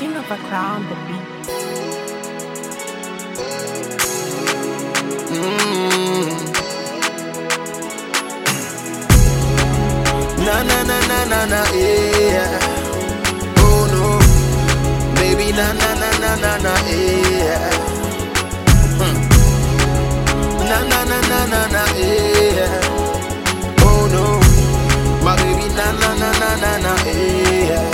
King of a crown, the beat. Na na na na na na, yeah. Oh no, baby, na na na na na na, yeah. Na na na na na na, yeah. Oh no, my baby, na na na na na na, yeah.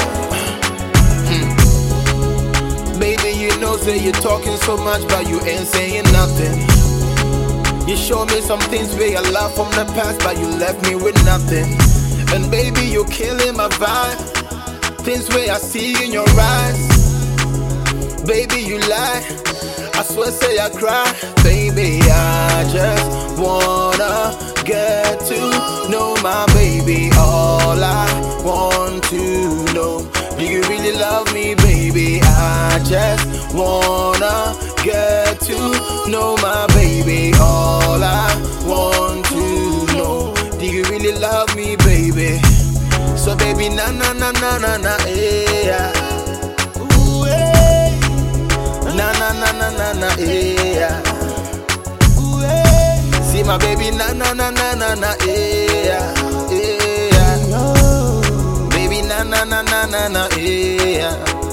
Baby, you know, say you're talking so much, but you ain't saying nothing. You show me some things where I love from the past, but you left me with nothing. And baby, you're killing my vibe. Things where I see in your eyes. Baby, you lie. I swear, say I cry. Baby, I just wanna get to know my baby. All I want to know, do you really love me, baby? I just wanna get to know my baby. All I want to know, do you really love me, baby? So baby, na na na na na na, yeah. Ooh, hey. Na na na na na na, yeah. Ooh, hey. See my baby, na na na na na na, yeah, yeah. Baby, na na na na na na, yeah.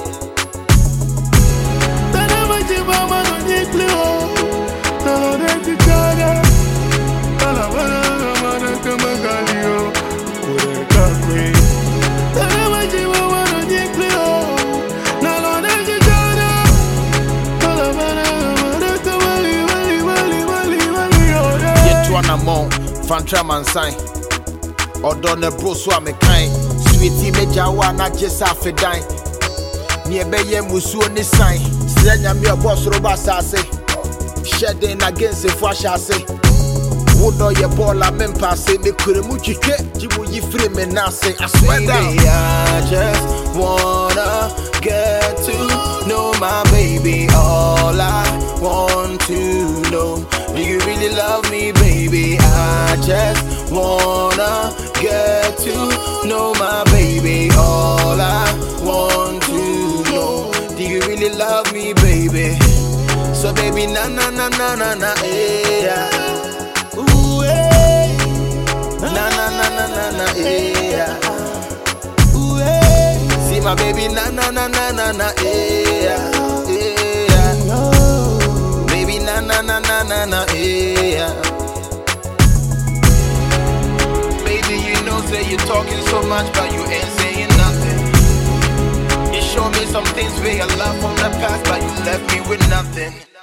Fantra man sign Odo ne bro so me kind Sweetie me jawa na jesa fe dine Ni ebeye musuo ni sign Senya mi boss roba sase Shedding against fo ashase Wodo ye bola men passe me kure mu twitwe jimu yi free me na say I swear that I just wanna get to know my baby. All I want to know, do you really love me, baby? I just wanna get to know my baby. All I want to know, do you really love me, baby? So baby, na na na na na na, yeah. Ooh, hey. Na na na na na na, yeah. Ooh, hey. See my baby, na na na na na na, yeah, yeah. Baby, na na na na na na, yeah. Baby, you know, say you're talking so much, but you ain't saying nothing. You show me some things where I love from the past, but you left me with nothing.